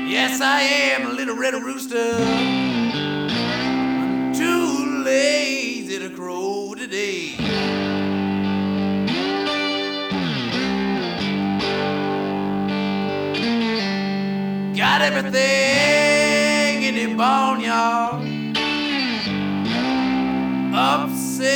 Yes, I am a little red rooster. I'm too lazy to crow today. Got everything in the barnyard upset.